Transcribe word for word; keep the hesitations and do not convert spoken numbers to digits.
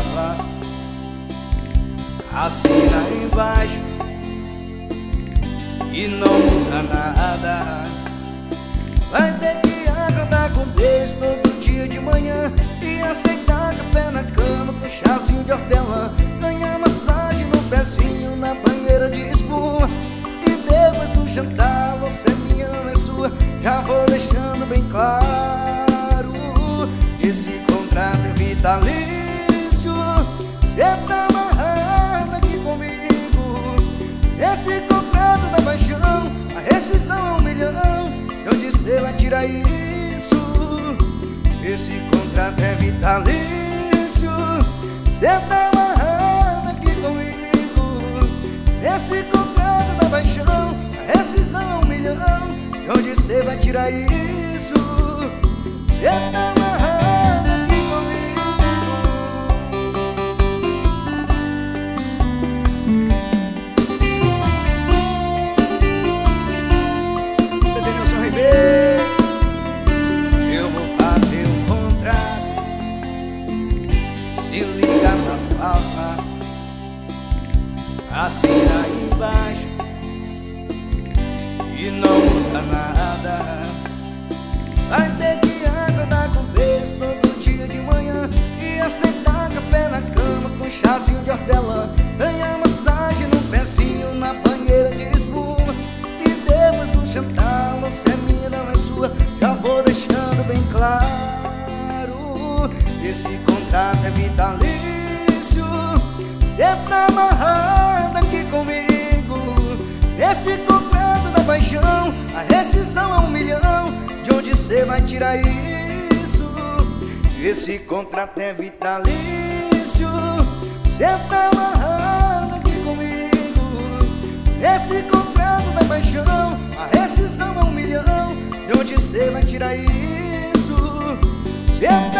cláusulas, assina embaixo e não muda nada. Vai ter que acordar com beijo todo dia de manhã e aceitar café na cama com chazinho de hortelã, ganhar massagem no pezinho na banheira de espuma. E depois do jantar, você minha, não é sua. Já vou deixando bem claro, esse contrato é vitalício. Cê tá amarrado aqui comigo. Esse contrato da paixão, a rescisão é um milhão. De onde cê vai tirar isso? Esse contrato é vitalício. Cê tá amarrado aqui comigo. Esse contrato da paixão, a rescisão é um milhão. De onde cê vai tirar isso? Cê tá amarrado aqui comigo. Cê tem Nelson Ribeiro. Eu vou fazer um contrato, se liga nas cláusulas, assina embaixo e não muda nada. Vai ter que acordar com beijo todo dia de manhã e aceitar café na cama com chazinho de hortelã, ganhar massagem no pezinho na banheira de espuma. E depois do jantar, você é minha, não é sua. Já vou deixando bem claro, esse contrato é vitalício. Cê tá amarrado aqui comigo. Esse contrato da paixão, a rescisão é um milhão. De onde cê vai tirar isso? Esse contrato é vitalício. Cê tá amarrado aqui comigo. Esse contrato da paixão, a rescisão é um milhão. De onde cê vai tirar isso? Cê